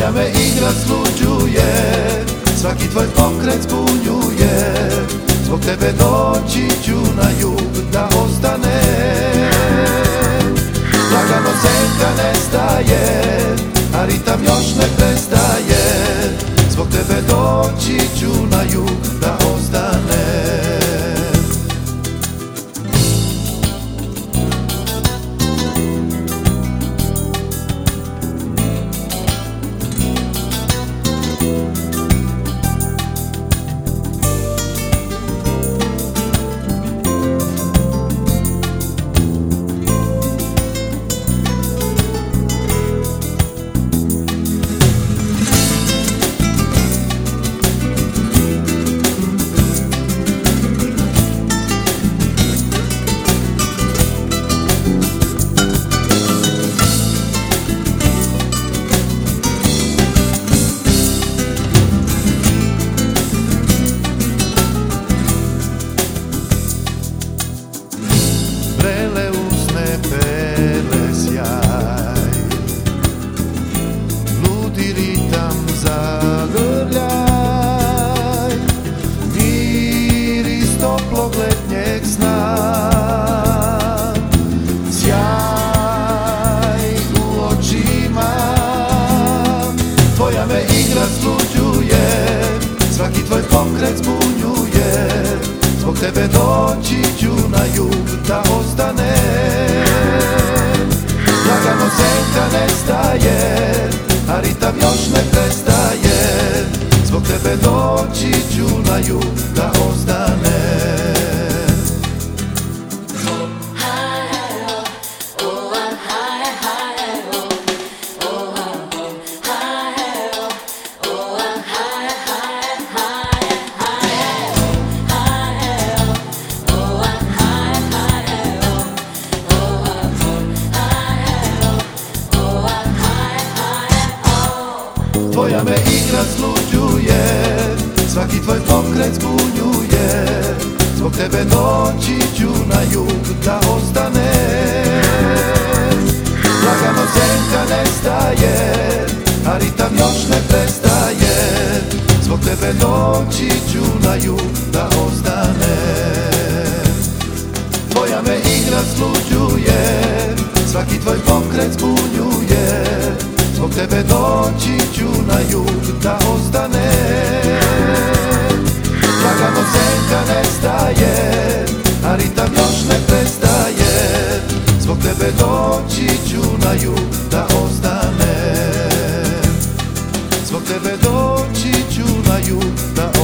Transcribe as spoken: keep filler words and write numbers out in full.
Tvoja me igra sluđuje, svaki tvoj pokret zbunjuje. Zbog tebe doći ću na jug da ostane. Lagano senka nestaje, a ritam još ne prestaje. Zbog tebe doći ću na jug da ostane. Vrele usne pele sjaj, ludi ritam zagrljaj, miris toplog letnjeg sna, sjaj u očima. Tvoja me igra sluđuje, svaki tvoj pokret zbunjuje. Zbog tebe doći ću na jug da ostane. Lagano senka nestaje, a ritam još ne prestaje. Zbog tebe doći ću na jug da ostane. Tvoja me igra sluđuje, svaki tvoj pokret zbunjuje. Zbog tebe doći ću na jug da ostane. Lagano senka nestaje, a ritam još ne prestaje. Zbog tebe doći ću na jug da ostane. Tvoja me igra sluđuje, svaki tvoj pokret zbunjuje. Zbog tebe doći ću na jug da ostane. Lagano senka nestaje, a ritam još ne prestaje. Zbog tebe doći ću na jug da ostane. Zbog tebe doći ću na jug da ostane.